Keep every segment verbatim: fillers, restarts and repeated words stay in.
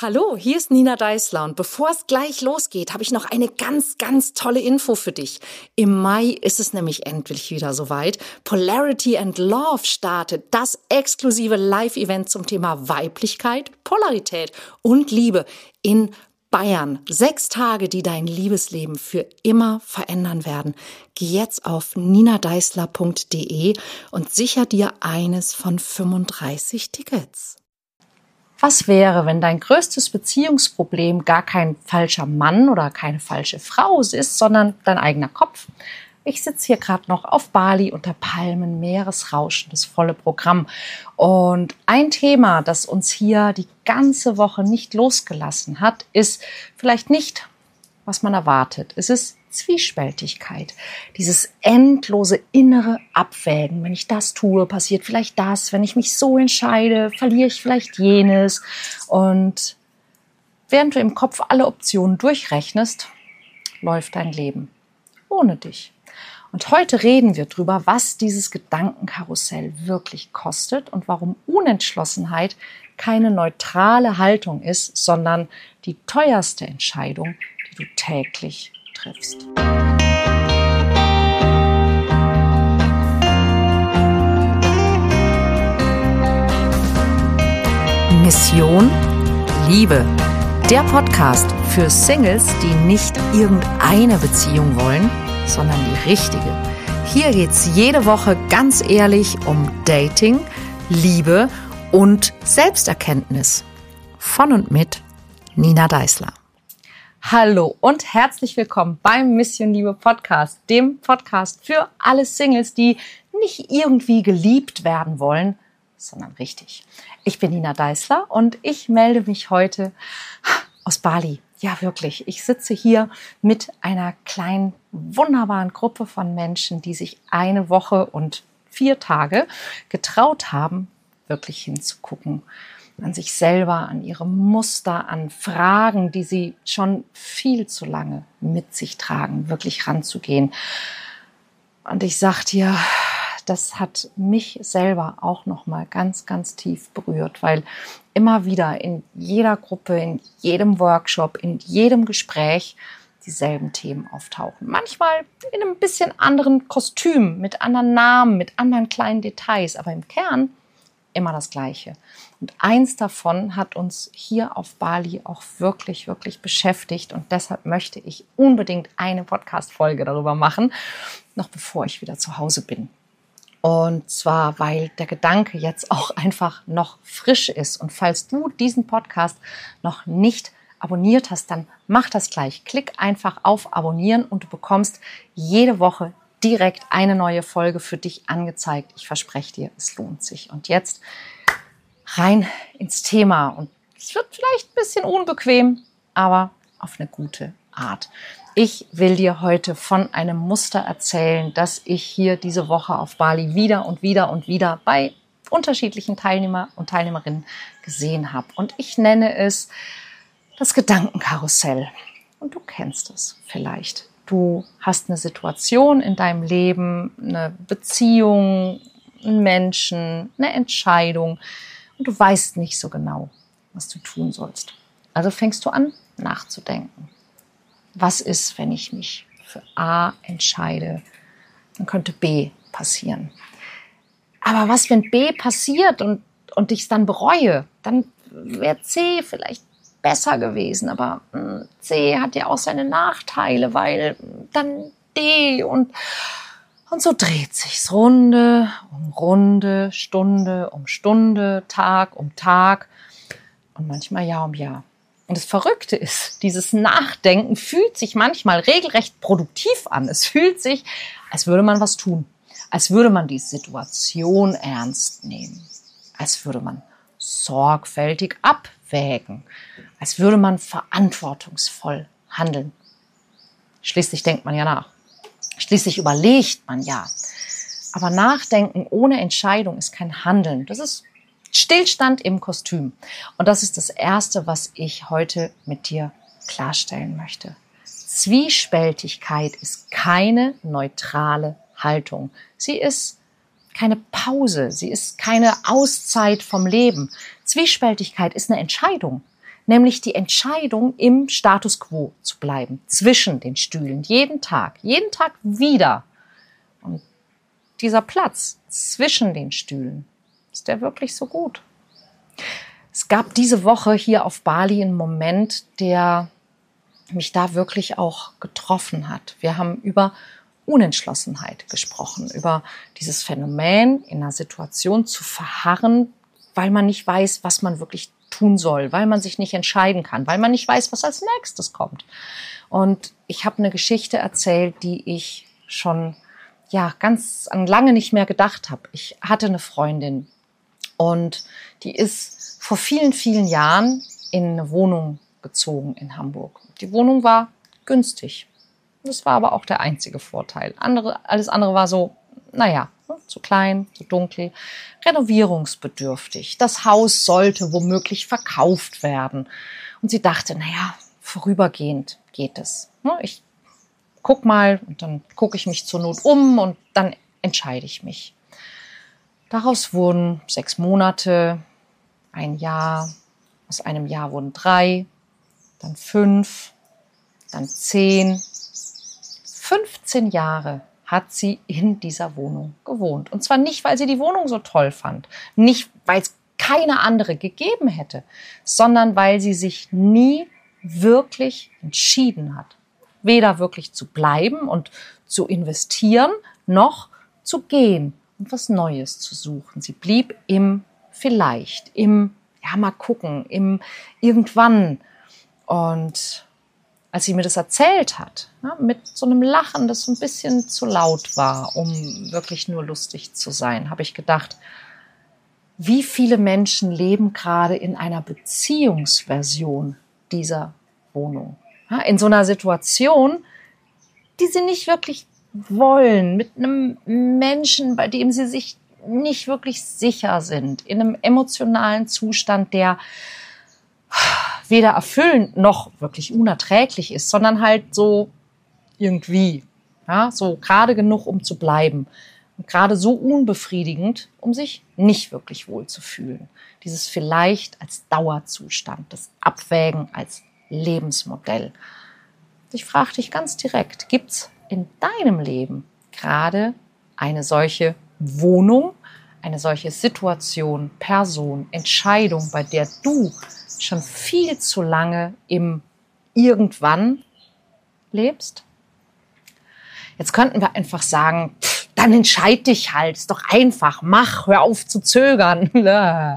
Hallo, hier ist Nina Deißler und bevor es gleich losgeht, habe ich noch eine ganz, ganz tolle Info für dich. Im Mai ist es nämlich endlich wieder soweit. Polarity and Love startet, das exklusive Live-Event zum Thema Weiblichkeit, Polarität und Liebe in Bayern. Sechs Tage, die dein Liebesleben für immer verändern werden. Geh jetzt auf nina deißler punkt de und sicher dir eines von fünfunddreißig Tickets. Was wäre, wenn dein größtes Beziehungsproblem gar kein falscher Mann oder keine falsche Frau ist, sondern dein eigener Kopf? Ich sitze hier gerade noch auf Bali unter Palmen, Meeresrauschen, das volle Programm. Und ein Thema, das uns hier die ganze Woche nicht losgelassen hat, ist vielleicht nicht, was man erwartet. Es ist Zwiespältigkeit, dieses endlose innere Abwägen. Wenn ich das tue, passiert vielleicht das. Wenn ich mich so entscheide, verliere ich vielleicht jenes. Und während du im Kopf alle Optionen durchrechnest, läuft dein Leben ohne dich. Und heute reden wir drüber, was dieses Gedankenkarussell wirklich kostet und warum Unentschlossenheit keine neutrale Haltung ist, sondern die teuerste Entscheidung, die du täglich triffst. Mission Liebe. Der Podcast für Singles, die nicht irgendeine Beziehung wollen, sondern die richtige. Hier geht's jede Woche ganz ehrlich um Dating, Liebe und Selbsterkenntnis. Von und mit Nina Deißler. Hallo und herzlich willkommen beim Mission Liebe Podcast, dem Podcast für alle Singles, die nicht irgendwie geliebt werden wollen, sondern richtig. Ich bin Nina Deißler und ich melde mich heute aus Bali. Ja, wirklich. Ich sitze hier mit einer kleinen, wunderbaren Gruppe von Menschen, die sich eine Woche und vier Tage getraut haben, wirklich hinzugucken. An sich selber, an ihre Muster, an Fragen, die sie schon viel zu lange mit sich tragen, wirklich ranzugehen. Und ich sag dir, das hat mich selber auch nochmal ganz, ganz tief berührt, weil immer wieder in jeder Gruppe, in jedem Workshop, in jedem Gespräch dieselben Themen auftauchen. Manchmal in einem bisschen anderen Kostüm, mit anderen Namen, mit anderen kleinen Details, aber im Kern immer das Gleiche. Und eins davon hat uns hier auf Bali auch wirklich, wirklich beschäftigt. Und deshalb möchte ich unbedingt eine Podcast-Folge darüber machen, noch bevor ich wieder zu Hause bin. Und zwar, weil der Gedanke jetzt auch einfach noch frisch ist. Und falls du diesen Podcast noch nicht abonniert hast, dann mach das gleich. Klick einfach auf Abonnieren und du bekommst jede Woche direkt eine neue Folge für dich angezeigt. Ich verspreche dir, es lohnt sich. Und jetzt rein ins Thema. Und es wird vielleicht ein bisschen unbequem, aber auf eine gute Art. Ich will dir heute von einem Muster erzählen, das ich hier diese Woche auf Bali wieder und wieder und wieder bei unterschiedlichen Teilnehmer und Teilnehmerinnen gesehen habe. Und ich nenne es das Gedankenkarussell. Und du kennst es vielleicht. Du hast eine Situation in deinem Leben, eine Beziehung, einen Menschen, eine Entscheidung und du weißt nicht so genau, was du tun sollst. Also fängst du an, nachzudenken. Was ist, wenn ich mich für A entscheide? Dann könnte B passieren. Aber was, wenn B passiert und, und ich es dann bereue? Dann wäre C vielleicht besser gewesen, aber mh, C hat ja auch seine Nachteile, weil dann D und, und so dreht sich's Runde um Runde, Stunde um Stunde, Tag um Tag und manchmal Jahr um Jahr. Und das Verrückte ist, dieses Nachdenken fühlt sich manchmal regelrecht produktiv an. Es fühlt sich, als würde man was tun, als würde man die Situation ernst nehmen, als würde man sorgfältig abwägen, als würde man verantwortungsvoll handeln. Schließlich denkt man ja nach. Schließlich überlegt man ja. Aber Nachdenken ohne Entscheidung ist kein Handeln. Das ist Stillstand im Kostüm. Und das ist das Erste, was ich heute mit dir klarstellen möchte. Zwiespältigkeit ist keine neutrale Haltung. Sie ist keine Pause, sie ist keine Auszeit vom Leben. Zwiespältigkeit ist eine Entscheidung. nämlich die Entscheidung, im Status quo zu bleiben, zwischen den Stühlen, jeden Tag, jeden Tag wieder. Und dieser Platz zwischen den Stühlen, ist der wirklich so gut? Es gab diese Woche hier auf Bali einen Moment, der mich da wirklich auch getroffen hat. Wir haben über Unentschlossenheit gesprochen, über dieses Phänomen, in einer Situation zu verharren, weil man nicht weiß, was man wirklich tun soll, weil man sich nicht entscheiden kann, weil man nicht weiß, was als nächstes kommt. Und ich habe eine Geschichte erzählt, die ich schon ja ganz an lange nicht mehr gedacht habe. Ich hatte eine Freundin und die ist vor vielen, vielen Jahren in eine Wohnung gezogen in Hamburg. Die Wohnung war günstig. Das war aber auch der einzige Vorteil. Andere, alles andere war so, naja, zu klein, zu dunkel, renovierungsbedürftig. Das Haus sollte womöglich verkauft werden. Und sie dachte, naja, vorübergehend geht es. Ich guck mal und dann gucke ich mich zur Not um und dann entscheide ich mich. Daraus wurden sechs Monate, ein Jahr, aus einem Jahr wurden drei, dann fünf, dann zehn, fünfzehn Jahre hat sie in dieser Wohnung gewohnt. Und zwar nicht, weil sie die Wohnung so toll fand, nicht, weil es keine andere gegeben hätte, sondern weil sie sich nie wirklich entschieden hat, weder wirklich zu bleiben und zu investieren, noch zu gehen und was Neues zu suchen. Sie blieb im Vielleicht, im, ja, mal gucken, im Irgendwann. Und als sie mir das erzählt hat, ja, mit so einem Lachen, das so ein bisschen zu laut war, um wirklich nur lustig zu sein, habe ich gedacht, wie viele Menschen leben gerade in einer Beziehungsversion dieser Wohnung. Ja, in so einer Situation, die sie nicht wirklich wollen, mit einem Menschen, bei dem sie sich nicht wirklich sicher sind, in einem emotionalen Zustand, der weder erfüllend noch wirklich unerträglich ist, sondern halt so irgendwie, ja, so gerade genug, um zu bleiben und gerade so unbefriedigend, um sich nicht wirklich wohl zu fühlen. Dieses Vielleicht als Dauerzustand, das Abwägen als Lebensmodell. Ich frage dich ganz direkt, gibt's in deinem Leben gerade eine solche Wohnung, eine solche Situation, Person, Entscheidung, bei der du schon viel zu lange im Irgendwann lebst? Jetzt könnten wir einfach sagen, pff, dann entscheid dich halt, ist doch einfach, mach, hör auf zu zögern. Ja,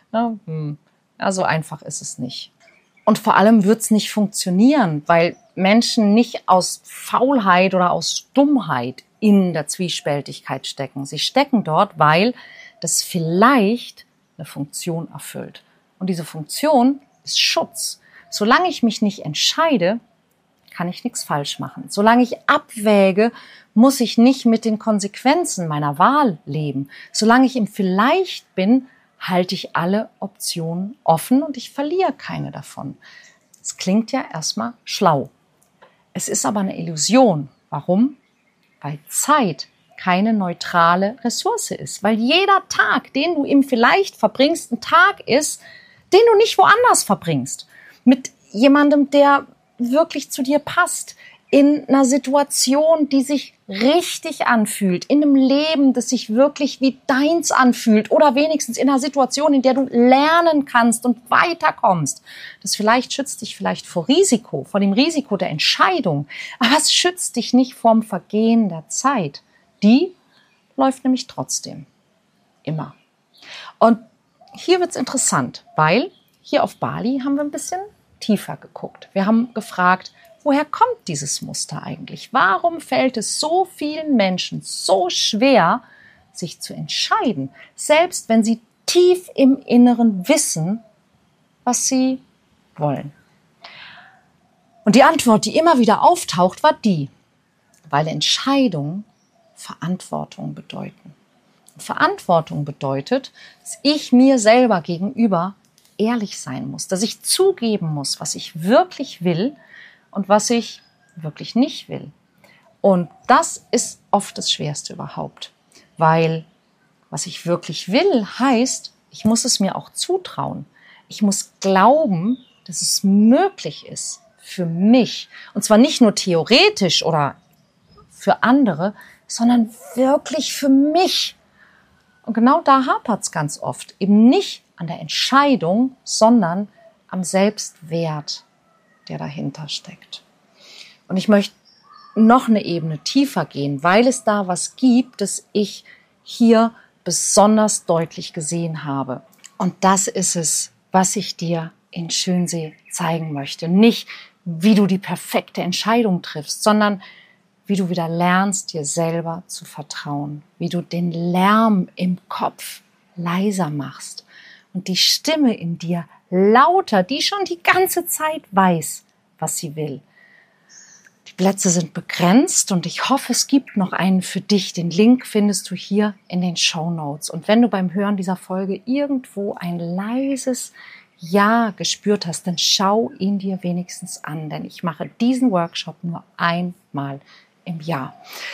so einfach ist es nicht. Und vor allem wird es nicht funktionieren, weil Menschen nicht aus Faulheit oder aus Dummheit in der Zwiespältigkeit stecken. Sie stecken dort, weil das vielleicht eine Funktion erfüllt. Und diese Funktion ist Schutz. Solange ich mich nicht entscheide, kann ich nichts falsch machen. Solange ich abwäge, muss ich nicht mit den Konsequenzen meiner Wahl leben. Solange ich im Vielleicht bin, halte ich alle Optionen offen und ich verliere keine davon. Es klingt ja erstmal schlau. Es ist aber eine Illusion. Warum? Weil Zeit keine neutrale Ressource ist. Weil jeder Tag, den du im Vielleicht verbringst, ein Tag ist, den du nicht woanders verbringst. Mit jemandem, der wirklich zu dir passt. In einer Situation, die sich richtig anfühlt. In einem Leben, das sich wirklich wie deins anfühlt. Oder wenigstens in einer Situation, in der du lernen kannst und weiterkommst. Das vielleicht schützt dich vielleicht vor Risiko, vor dem Risiko der Entscheidung. Aber es schützt dich nicht vorm Vergehen der Zeit. Die läuft nämlich trotzdem. Immer. Und hier wird's interessant, weil hier auf Bali haben wir ein bisschen tiefer geguckt. Wir haben gefragt, woher kommt dieses Muster eigentlich? Warum fällt es so vielen Menschen so schwer, sich zu entscheiden, selbst wenn sie tief im Inneren wissen, was sie wollen? Und die Antwort, die immer wieder auftaucht, war die, weil Entscheidungen Verantwortung bedeuten. Und Verantwortung bedeutet, dass ich mir selber gegenüber ehrlich sein muss, dass ich zugeben muss, was ich wirklich will und was ich wirklich nicht will. Und das ist oft das Schwerste überhaupt, weil was ich wirklich will, heißt, ich muss es mir auch zutrauen. Ich muss glauben, dass es möglich ist für mich, und zwar nicht nur theoretisch oder für andere, sondern wirklich für mich. Und genau da hapert es ganz oft. Eben nicht an der Entscheidung, sondern am Selbstwert, der dahinter steckt. Und ich möchte noch eine Ebene tiefer gehen, weil es da was gibt, das ich hier besonders deutlich gesehen habe. Und das ist es, was ich dir in Schönsee zeigen möchte. Nicht, wie du die perfekte Entscheidung triffst, sondern wie du wieder lernst, dir selber zu vertrauen, wie du den Lärm im Kopf leiser machst und die Stimme in dir lauter, die schon die ganze Zeit weiß, was sie will. Die Plätze sind begrenzt und ich hoffe, es gibt noch einen für dich. Den Link findest du hier in den Shownotes. Und wenn du beim Hören dieser Folge irgendwo ein leises Ja gespürt hast, dann schau ihn dir wenigstens an, denn ich mache diesen Workshop nur einmal im Jahr.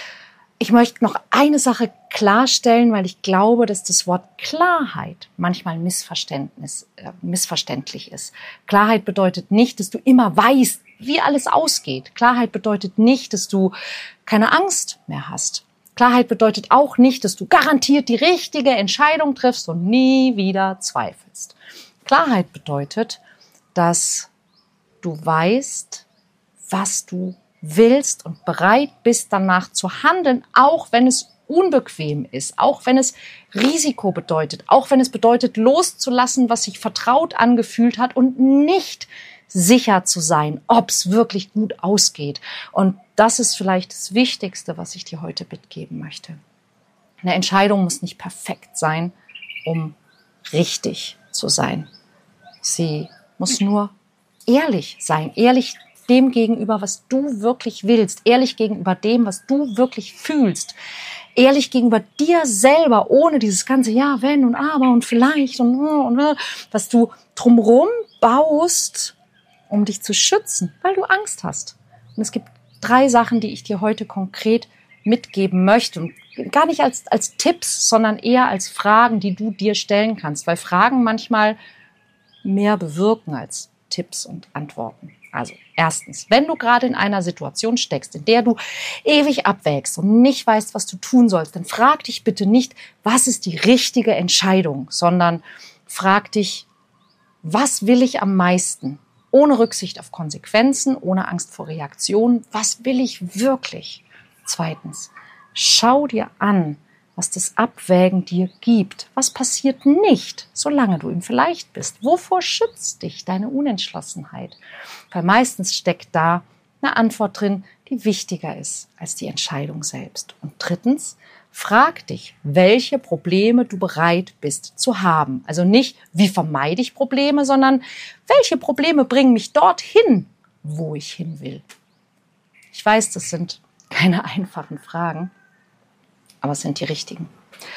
Ich möchte noch eine Sache klarstellen, weil ich glaube, dass das Wort Klarheit manchmal Missverständnis, äh, missverständlich ist. Klarheit bedeutet nicht, dass du immer weißt, wie alles ausgeht. Klarheit bedeutet nicht, dass du keine Angst mehr hast. Klarheit bedeutet auch nicht, dass du garantiert die richtige Entscheidung triffst und nie wieder zweifelst. Klarheit bedeutet, dass du weißt, was du willst und bereit bist, danach zu handeln, auch wenn es unbequem ist, auch wenn es Risiko bedeutet, auch wenn es bedeutet, loszulassen, was sich vertraut angefühlt hat und nicht sicher zu sein, ob es wirklich gut ausgeht. Und das ist vielleicht das Wichtigste, was ich dir heute mitgeben möchte. Eine Entscheidung muss nicht perfekt sein, um richtig zu sein. Sie muss nur ehrlich sein, ehrlich dem gegenüber, was du wirklich willst, ehrlich gegenüber dem, was du wirklich fühlst, ehrlich gegenüber dir selber, ohne dieses ganze Ja, wenn und aber und vielleicht und, und, und was du drumherum baust, um dich zu schützen, weil du Angst hast. Und es gibt drei Sachen, die ich dir heute konkret mitgeben möchte. Und gar nicht als, als Tipps, sondern eher als Fragen, die du dir stellen kannst, weil Fragen manchmal mehr bewirken als Tipps und Antworten. Also erstens, wenn du gerade in einer Situation steckst, in der du ewig abwägst und nicht weißt, was du tun sollst, dann frag dich bitte nicht, was ist die richtige Entscheidung, sondern frag dich, was will ich am meisten? Ohne Rücksicht auf Konsequenzen, ohne Angst vor Reaktionen. Was will ich wirklich? Zweitens, schau dir an, was das Abwägen dir gibt. Was passiert nicht, solange du im Vielleicht bist? Wovor schützt dich deine Unentschlossenheit? Weil meistens steckt da eine Antwort drin, die wichtiger ist als die Entscheidung selbst. Und drittens, frag dich, welche Probleme du bereit bist zu haben. Also nicht, wie vermeide ich Probleme, sondern welche Probleme bringen mich dorthin, wo ich hin will. Ich weiß, das sind keine einfachen Fragen, aber es sind die richtigen.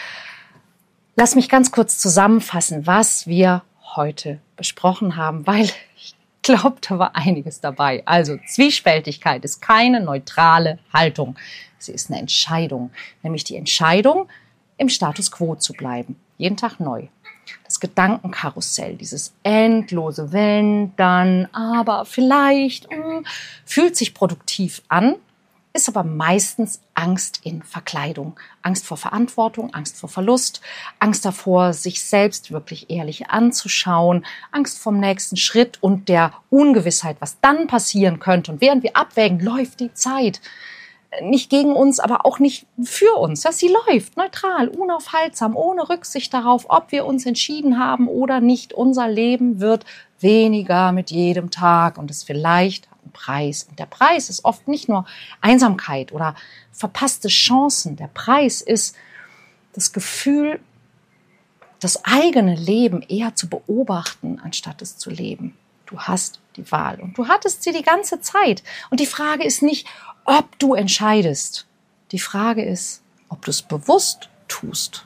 Lass mich ganz kurz zusammenfassen, was wir heute besprochen haben, weil ich glaube, da war einiges dabei. Also Zwiespältigkeit ist keine neutrale Haltung. Sie ist eine Entscheidung, nämlich die Entscheidung, im Status quo zu bleiben. Jeden Tag neu. Das Gedankenkarussell, dieses endlose Wenn, dann, aber, vielleicht, mh, fühlt sich produktiv an, ist aber meistens Angst in Verkleidung. Angst vor Verantwortung, Angst vor Verlust, Angst davor, sich selbst wirklich ehrlich anzuschauen, Angst vom nächsten Schritt und der Ungewissheit, was dann passieren könnte. Und während wir abwägen, läuft die Zeit. Nicht gegen uns, aber auch nicht für uns. Ja, sie läuft neutral, unaufhaltsam, ohne Rücksicht darauf, ob wir uns entschieden haben oder nicht. Unser Leben wird weniger mit jedem Tag und es vielleicht hat einen Preis. Und der Preis ist oft nicht nur Einsamkeit oder verpasste Chancen. Der Preis ist das Gefühl, das eigene Leben eher zu beobachten, anstatt es zu leben. Du hast die Wahl und du hattest sie die ganze Zeit. Und die Frage ist nicht, ob du entscheidest. Die Frage ist, ob du es bewusst tust.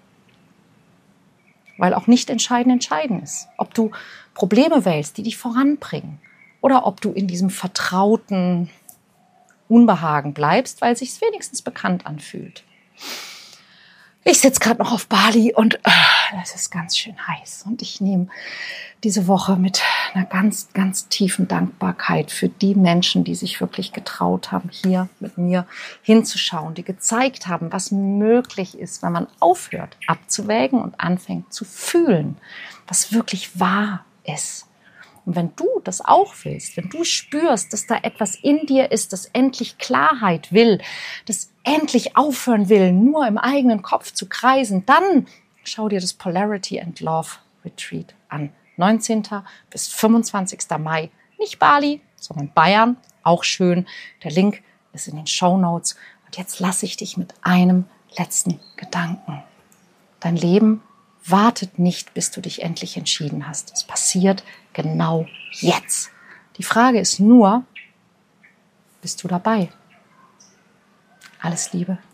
Weil auch nicht entscheiden entscheiden ist. Ob du Probleme wählst, die dich voranbringen. Oder ob du in diesem vertrauten Unbehagen bleibst, weil es sich wenigstens bekannt anfühlt. Ich sitze gerade noch auf Bali und äh, es ist ganz schön heiß. Und ich nehme diese Woche mit einer ganz, ganz tiefen Dankbarkeit für die Menschen, die sich wirklich getraut haben, hier mit mir hinzuschauen, die gezeigt haben, was möglich ist, wenn man aufhört abzuwägen und anfängt zu fühlen, was wirklich wahr ist. Und wenn du das auch willst, wenn du spürst, dass da etwas in dir ist, das endlich Klarheit will, das endlich aufhören will, nur im eigenen Kopf zu kreisen, dann schau dir das Polarity and Love Retreat an. neunzehnten bis fünfundzwanzigsten Mai. Nicht Bali, sondern Bayern. Auch schön. Der Link ist in den Shownotes. Und jetzt lasse ich dich mit einem letzten Gedanken. Dein Leben wartet nicht, bis du dich endlich entschieden hast. Es passiert genau jetzt. Die Frage ist nur, bist du dabei? Alles Liebe.